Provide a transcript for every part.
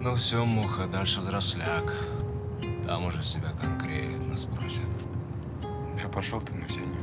Ну все, муха, дальше взросляк. Там уже себя конкретно спросят. Да пошел ты на сене.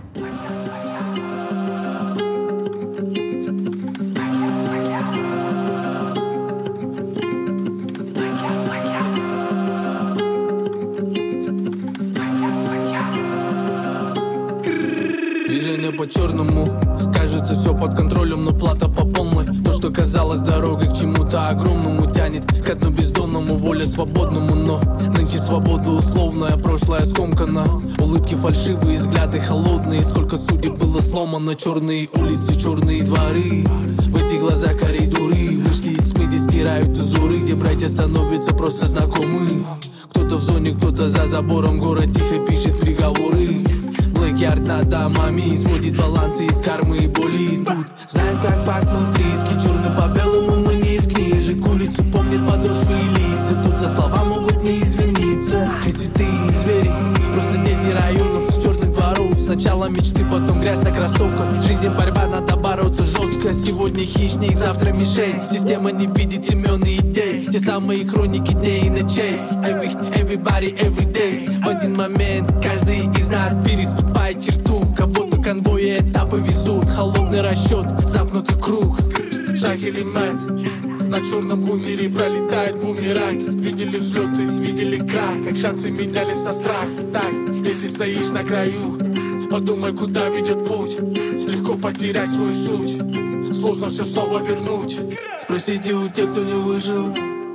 Движение по-черному, кажется все под контролем, но плата по полной. То, что казалось дорогой к чему-то огромному, тянет к одному бездонному, воля свободному. Но нынче свобода условная, прошлое скомкано. Улыбки фальшивые, взгляды холодные. Сколько судеб было сломано, черные улицы, черные дворы. В эти глаза коридоры вышли из тьмы, где стирают узоры, где братья становятся просто знакомы. Кто-то в зоне, кто-то за забором, город тихо пишет приговоры. Блэк-ярд над домами сводит балансы из кармы и боли. Тут знаю, как пахнут риски, черным по белому, но не из книжек. Улицу помнят подошвы и лица, тут за слова могут не извиниться. Не святые, не звери, просто дети районов с черных дворов. Сначала мечты, потом грязь на кроссовках. Жизнь борьба, надо бороться жестко. Сегодня хищник, завтра мишень. Система не видит имен и идей. Те самые хроники дней и ночей. Everybody, every day. В один момент каждый из нас переступает черту. Кого-то конвои этапы везут. Холодный расчет, замкнутый круг. Шах или мат, на черном бумере пролетает бумеранг. Видели взлеты, видели крах, как шансы менялись со страх. Так, если стоишь на краю, подумай, куда ведет путь. Легко потерять свою суть, сложно все снова вернуть. Спросите у тех, кто не выжил,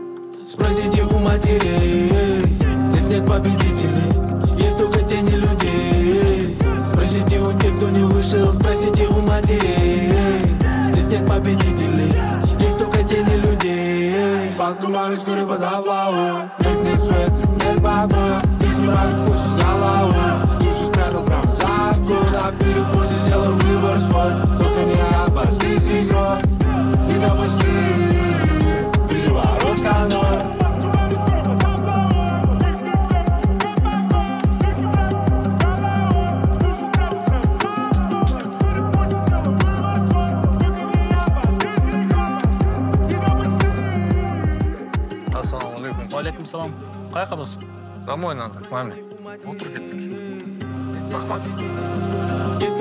спросите у матерей. Здесь нет победителей, есть только тени людей. Спросите у тех, кто не вышел, спросите у матерей. Здесь нет победителей, есть только тени людей. Под туманом скоро вода в лаву. Нет света, нет покоя. Ты не правда хочешь на лаву. Душу спрятал прямо за окно. На перепуте сделал выбор свой. Только не обожгись игрой. Не допусти переворот каноэ. Алейкум салам. Қаяққа дос? Домой надо, к маме. Отыр кеттік. Рахмат.